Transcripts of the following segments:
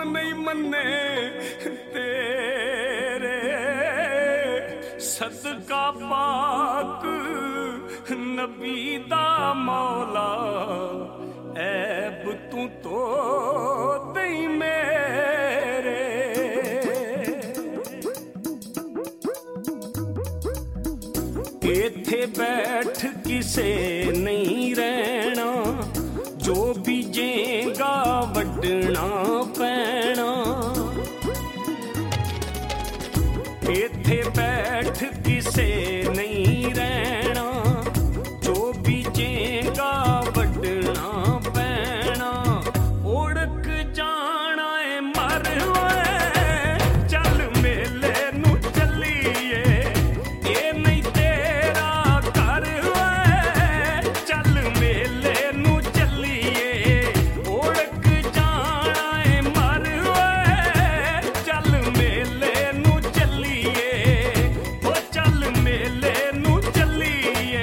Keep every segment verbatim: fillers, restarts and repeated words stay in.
नहीं मन्ने तेरे सदका पाक नबी दा मौला ऐब तू तो दई मेरे इत्थे बैठ किसे नहीं रहना जो बीजेगा वड्डना पैना इत्थे बैठ किसे नहीं रहना जो बीजेगा वड्डना पैना उड़क जाना है मर चल मेले नू चलिए ये नहीं तेरा घर चल मेले नू चलिए उड़क जाना है मर चल मेले नू चलिए ओ चल मेले नू चलिए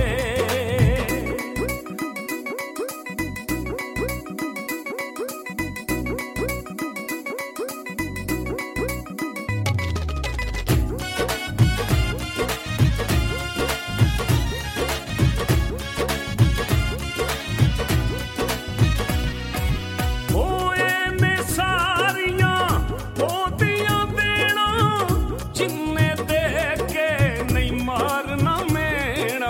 होए ने सारियां ओदियां देना जिन्ने दे के नहीं मारना मेना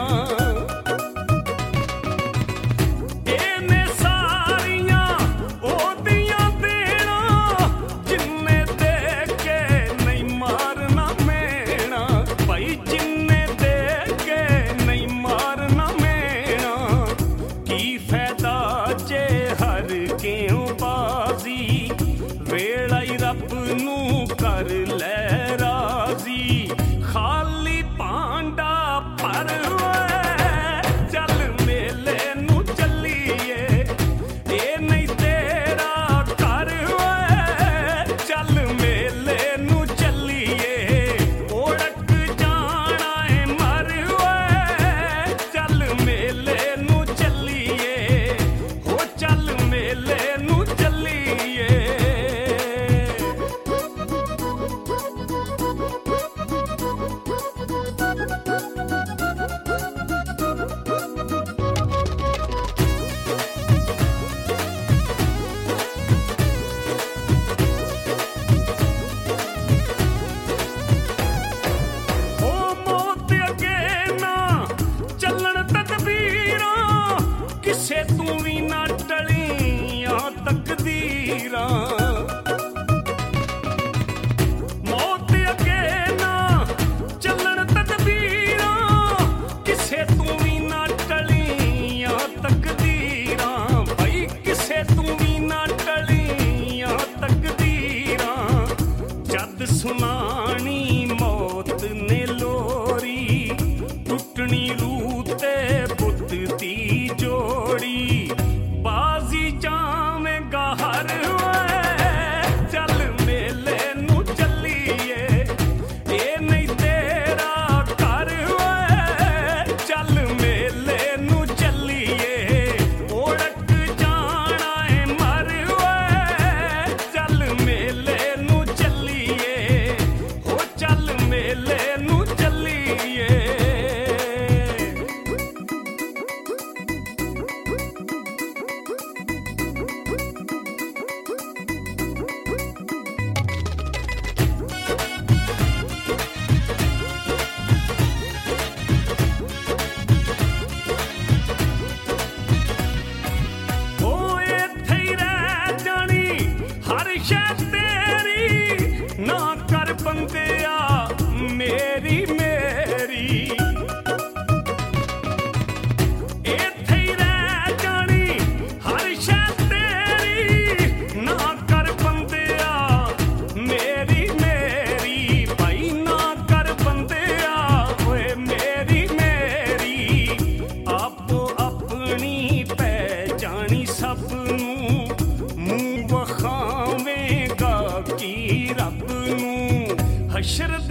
एने सारियां ओदियां देना जिन्ने दे के नहीं मारना मेना भाई जिन्ने दे के नहीं मारना मेना की फायदा जे हर क्यों बाजी वेला ही रब नू कर ले राजी खाली पांडा पर चल मेले नू चलिए ये नहीं तेरा घर चल मेले नू चलिए उड़क जाना है मर चल मेले नू चलिए हो चल मेले नू चलिए ओ मौत अगे ना चलन तकदीरां किसे तू भी ना टलियां तकदीरां मौत अगे ना चलन तकदीरां किसे तू भी ना टलियां तकदीरां भाई किसे तू भी ना टलियां तकदीरां जद सुनानी मौत ने लोरी टुटनी रूह ते बुत दी जोड़ी बाजी जावेगा हर चल मेले नू चलिए ये नहीं तेरा घर चल मेले नू चलिए उड़क जाना है मर चल मेले नू चलिए हो चल मेले नू चलिए ओ इत्थे ही रह जानी हर शै तेरी ना कर बंदिया मेरी मेरी इत्थे ही रह जानी हर शै तेरी ना कर बंदिया मेरी मेरी भाई ना कर बंदिया ओए मेरी मेरी आपो अपनी पहचानी सब नू मुंह वखावेगा की रब नू हशर